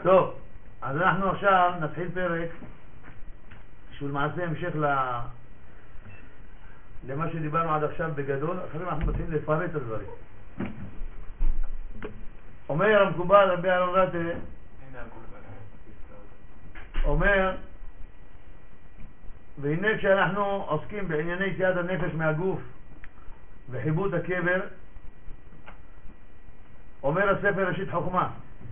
טוב, אז אנחנו עכשיו נתחיל פרק שהוא למעשה המשך למה שדיברנו עד עכשיו בגדול. אחרי אנחנו מתחילים לפרט את הדברים. אומר המקובל רבי אהרון רטה, אומר, והנה כשאנחנו עוסקים בענייני יציאת הנפש מהגוף וחיבוט הקבר, אומר הספר ראשית חוכמה,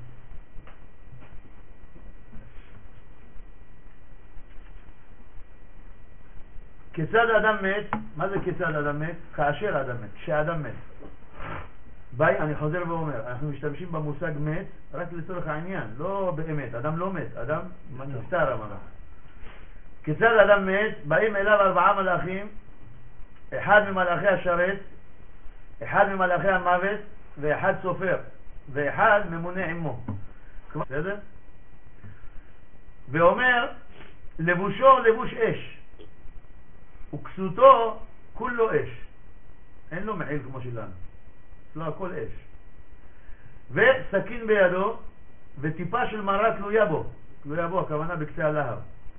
כיצד אדם מת? מה זה כיצד אדם מת? כאשר אדם מת, כשאדם מת. ביי, אני חוזר ואומר, אנחנו משתמשים במושג מת רק לצורך העניין, לא באמת, אדם לא מת, אדם נפטר אמרה. כיצד אדם מת? באים אליו 4 מלאכים, אחד ממלאכי השרת, אחד ממלאכי המוות, ואחד סופר, ואחד ממונה עמו. בסדר? ואומר, לבושו לבוש אש, וכסותו כולו אש. אין לו מעיל כמו שלנו, לא הכל אש. וסכין בידו, וטיפה של מרה תלויה בו. תלויה בו, הכוונה בקצה הלהב.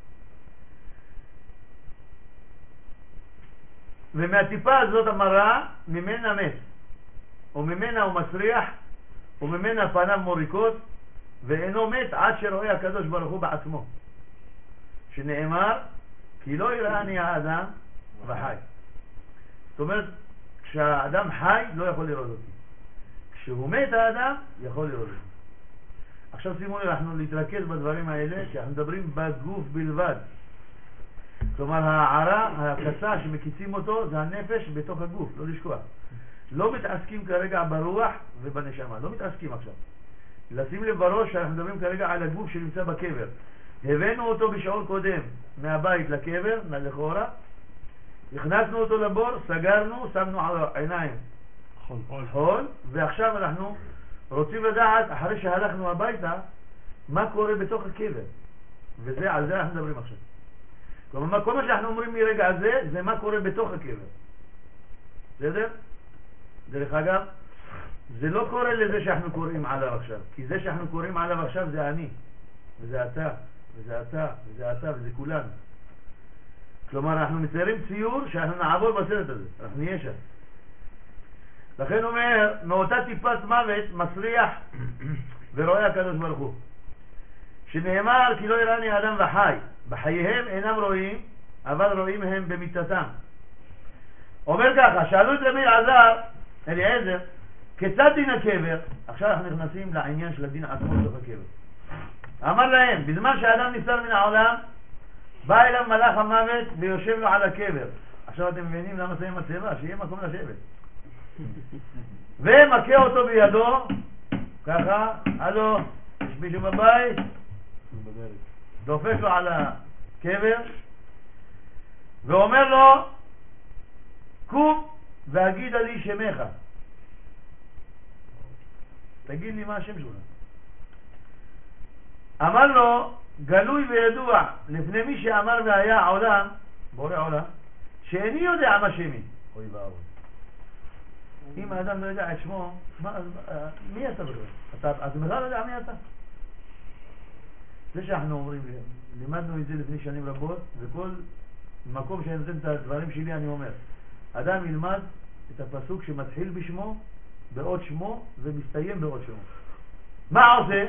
ומהטיפה הזאת המרה, ממנה מת. וממנה הוא מסריח, וממנה פניו מוריקות, ואינו מת עד שרואה הקדוש ברוך הוא בעצמו. שנאמר, כי לא יראני האדם וחי. זאת אומרת, כשהאדם חי לא יכול לראות אותי. כשהוא מת האדם יכול לראות אותי. עכשיו שימו לי, אנחנו להתרכז בדברים האלה, כי אנחנו מדברים בגוף בלבד. כלומר, הערה, הקצה שמקיצים אותו, זה הנפש בתוך הגוף, לא לשכוח. לא מתעסקים כרגע ברוח ובנשמה, לא מתעסקים עכשיו. לשים לב בראש שאנחנו מדברים כרגע על הגוף שנמצא בקבר. הבאנו אותו בשעון קודם מהבית לקבר, לכאורה, הכנסנו אותו לבור, סגרנו, שמנו על עיניים חול, ועכשיו אנחנו רוצים לדעת, אחרי שהלכנו הביתה, מה קורה בתוך הקבר. וזה, על זה אנחנו מדברים עכשיו. כלומר, כל מה שאנחנו אומרים מרגע הזה, זה מה קורה בתוך הקבר. בסדר? דרך אגב, זה לא קורה לזה שאנחנו קוראים עליו עכשיו, כי זה שאנחנו קוראים עליו עכשיו זה אני, וזה אתה, וזה אתה, וזה אתה, וזה כולנו. כלומר, אנחנו מציירים ציור שאנחנו נעבור בסרט הזה, אנחנו נהיה שם. לכן אומר, מאותה טיפת מוות מסריח ורואה הקדוש ברוך הוא. שנאמר, כי לא יראני אדם וחי. בחייהם אינם רואים, אבל רואים הם במיתתם. אומר ככה, שאלו את רבי אלעזר, אליעזר, כיצד דין הקבר? עכשיו אנחנו נכנסים לעניין של הדין עצמו בתוך הקבר. אמר להם, בזמן שהאדם נפטר מן העולם, בא אליו מלאך המוות ויושב לו על הקבר. עכשיו אתם מבינים למה שמים מצבה? שיהיה מקום לשבת. ומכה אותו בידו, ככה, הלו, יש מישהו בבית? דופק לו על הקבר, ואומר לו, קום והגיד לי שמך. תגיד לי מה השם שלך. אמר לו, גלוי וידוע לפני מי שאמר והיה העולם, בורא עולם, שאיני יודע מה שמי. אוי ואבוי. אם האדם לא יודע את שמו, מי אתה בכלל? אתה בכלל לא יודע מי אתה? זה שאנחנו אומרים, לימדנו את זה לפני שנים רבות, וכל מקום שאני נותן את הדברים שלי אני אומר, אדם ילמד את הפסוק שמתחיל בשמו, בעוד שמו, ומסתיים בעוד שמו. מה עושה?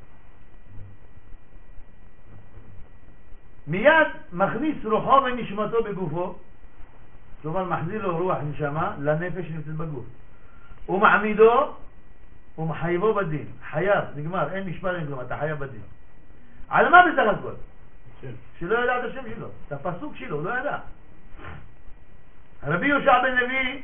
מיד מכניס רוחו ונשמתו בגופו, כלומר מחזיר לו רוח נשמה לנפש שנמצאת בגוף. הוא מעמידו ומחייבו בדין. חייב, נגמר, אין משפט, אין כלום, אתה חייב בדין. על מה בסך הכל? שלא ידע את השם שלו, את הפסוק שלו, לא ידע. רבי יהושע בן לוי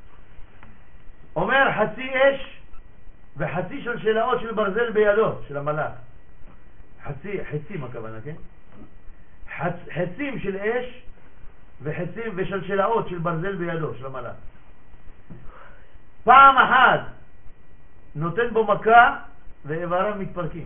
אומר חצי אש וחצי שלשלאות של ברזל בידו, של המלאך. חצים הכוונה, כן? חצים של אש וחצים ושלשלאות של ברזל בידו, של המלאך. פעם אחת נותן בו מכה ואיבריו מתפרקים.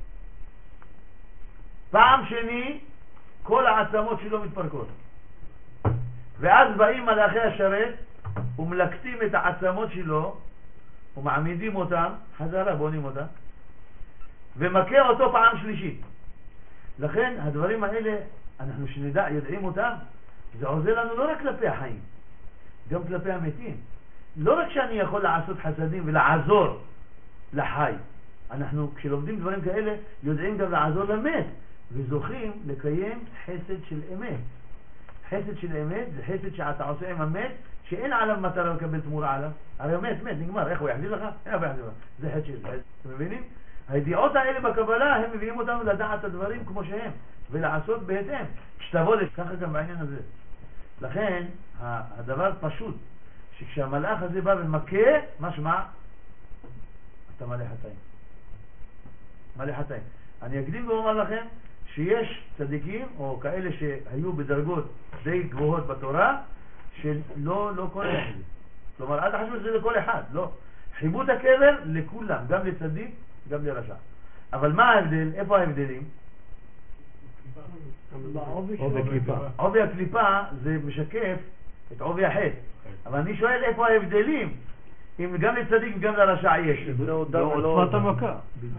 פעם שני כל העצמות שלו מתפרקות. ואז באים מלאכי השרת ומלקטים את העצמות שלו ומעמידים אותם חזרה, בונים אותם, ומכה אותו פעם שלישית. לכן הדברים האלה, אנחנו שנדע, יודעים אותם, זה עוזר לנו לא רק כלפי החיים, גם כלפי המתים. לא רק שאני יכול לעשות חסדים ולעזור לחי, אנחנו כשלומדים דברים כאלה יודעים גם לעזור למת, וזוכים לקיים חסד של אמת. חסד של אמת זה חסד שאתה עושה עם המת, שאין עליו מטרה לקבל תמורה עליו. הרי הוא מת, נגמר, איך הוא יחזיר לך? איך הוא יחזיר לך? זה חסד של אמת. אתם מבינים? הידיעות האלה בקבלה הם מביאים אותנו לדעת את הדברים כמו שהם ולעשות בהתאם. כשתבוא ככה גם בעניין הזה. לכן הדבר פשוט, שכשהמלאך הזה בא ומכה, משמע אתה מלא חטאים. מלא חטאים. אני אקדים ואומר לכם שיש צדיקים או כאלה שהיו בדרגות די גבוהות בתורה שלא כל אחד. כלומר, אל תחשבו שזה לכל אחד, לא. חיבוט הקבר לכולם, גם לצדיק, גם לרשע. אבל מה ההבדל? איפה ההבדלים? עובי הקליפה זה משקף את עובי החטא. אבל אני שואל איפה ההבדלים אם גם לצדיק וגם לרשע יש. זה עוצמת המכה.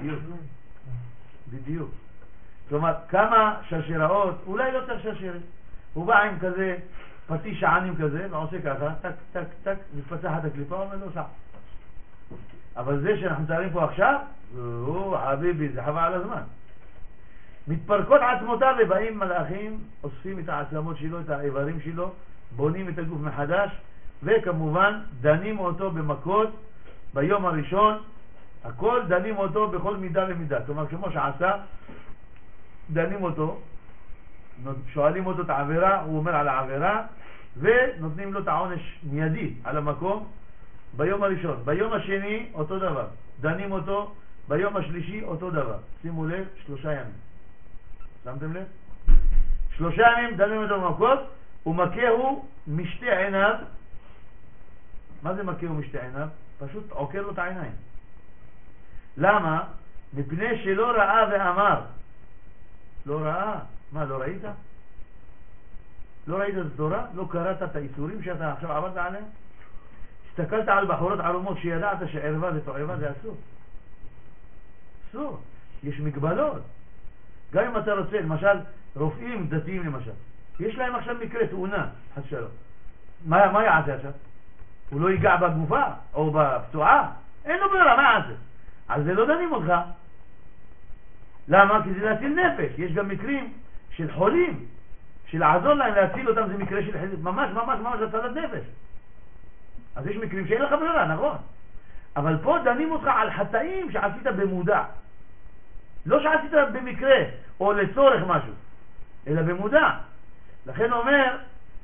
בדיוק. כלומר, כמה שרשראות, אולי לא צריך שרשרת. הוא בא עם כזה פטיש ענים כזה ועושה ככה, טק טק טק, מתפצחת הקליפה, אומר לו סע. אבל זה שאנחנו מתארים פה עכשיו, הוא חביבי, זה חבל על הזמן. מתפרקות עצמותיו ובאים מלאכים, אוספים את העצמות שלו, את האיברים שלו, בונים את הגוף מחדש, וכמובן דנים אותו במכות ביום הראשון. הכל דנים אותו בכל מידה ומידה. כלומר, כמו שעשה, דנים אותו, שואלים אותו את העבירה, הוא אומר על העבירה, ונותנים לו את העונש מיידי על המקום ביום הראשון. ביום השני אותו דבר, דנים אותו, ביום השלישי אותו דבר. שימו לב, 3 ימים. שמתם לב? 3 ימים דנים אותו במכות, ומכהו משתי עיניו. מה זה מכהו משתי עיניו? פשוט עוקר לו את העיניים. למה? מפני שלא ראה ואמר. לא ראה? מה, לא ראית? לא ראית את התורה? לא קראת את האיסורים שאתה עכשיו עבדת עליהם? הסתכלת על בחורות ערומות שידעת שערווה זה תועבה, זה אסור. אסור. יש מגבלות. גם אם אתה רוצה, למשל, רופאים דתיים למשל, יש להם עכשיו מקרה תאונה, חס שלום. מה יעשה עכשיו? הוא לא ייגע בגופה או בפצועה? אין לו ברירה, מה יעשה? אז זה לא דנים אותך. למה? כי זה להציל נפש. יש גם מקרים של חולים, שלעזור להם להציל אותם זה מקרה של ממש הצלת נפש. אז יש מקרים שאין לך ברירה, נכון? אבל פה דנים אותך על חטאים שעשית במודע. לא שעשית במקרה או לצורך משהו, אלא במודע. לכן הוא אומר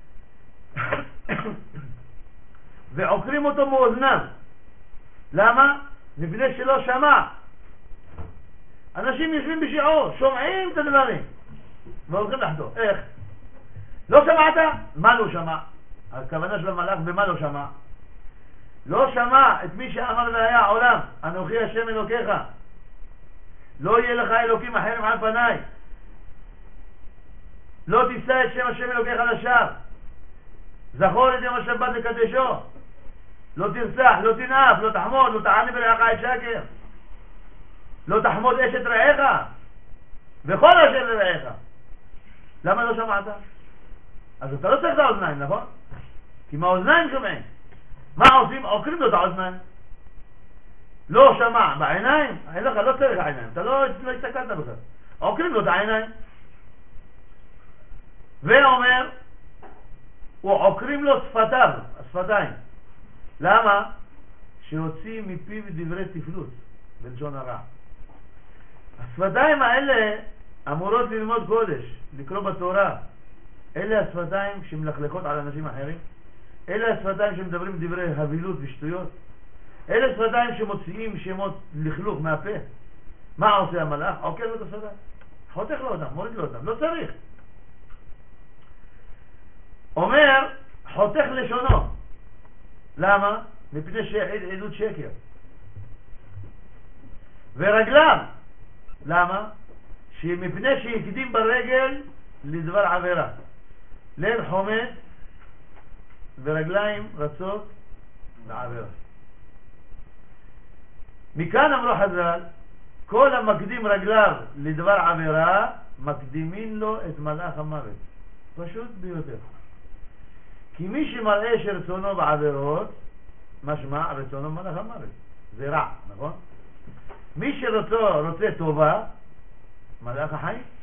ועוקרים אותו מאוזניו. למה? מפני שלא שמע. אנשים יושבים בשיעור, שומעים את הדברים והולכים לחטוא. איך? לא שמעת? מה לא שמע? הכוונה של המלאך במה לא שמע? לא שמע את מי שאמר והיה עולם, אנוכי השם אלוקיך, לא יהיה לך אלוקים אחרים על פניי, לא תישא את שם השם אלוקיך לשווא, זכור את יום השבת לקדשו, לא תרצח, לא תנאף, לא תחמוד, לא תענה ברעך את שקר, לא תחמוד אשת רעך וכל אשר לרעך. למה לא שמעת? אז אתה לא צריך את האוזניים, נכון? כי מהאוזניים שומעים. מה עושים? עוקרים לו את האוזניים. לא שמע בעיניים, אין לך, לא צריך העיניים, אתה לא הסתכלת בכלל. עוקרים לו את העיניים. ואומר, הוא עוקרים לו שפתיו, השפתיים. למה? שהוציא מפיו דברי תפלות, בלשון הרע. השפתיים האלה אמורות ללמוד קודש, לקרוא בתורה. אלה השפתיים שמלכלכות על אנשים אחרים. אלה השפתיים שמדברים דברי הבילות ושטויות. אלה שפתיים שמוציאים שמות לכלוך מהפה. מה עושה המלאך? עוקר לו את השפתיים, חותך לו אותם, מוריד לו אותם, לא צריך. אומר חותך לשונו. למה? מפני שעדות שקר. ורגליו. למה? שמפני שהקדים ברגל לדבר עבירה. לב חומד ורגליים רצות לעבירה. מכאן אמרו חז"ל, כל המקדים רגליו לדבר עבירה, מקדימים לו את מלאך המוות. פשוט ביותר. כי מי שמראה שרצונו בעבירות, משמע רצונו מלאך המוות. זה רע, נכון? מי שרוצה טובה, מלאך החיים.